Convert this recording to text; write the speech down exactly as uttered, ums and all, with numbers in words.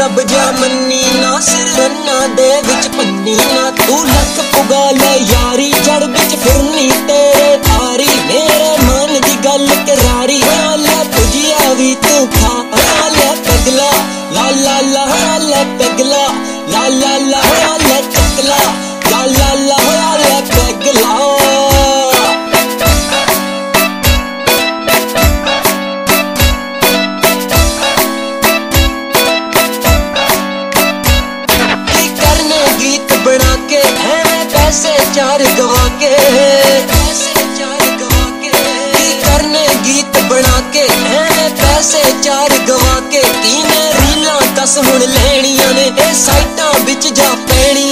रब जा मन्नी ना सिर रन्ना दे विच पन्नी ना तू लख पुगा ले यारी जड़ विच फिरनी तेरे थारी मेरे मन दी गल करारी ले तुझिया भी तू खा ले पगला ला ला ला ले पगला ला ला ला ले चकला ला ला ला ले पगला बना के है पैसे चार गवा के पैसे चार गवा के की करने गीत बना के है पैसे चार गवा के की मैं रीलां दस हुण लैणियां ने ए साइटां विच जा पैणियां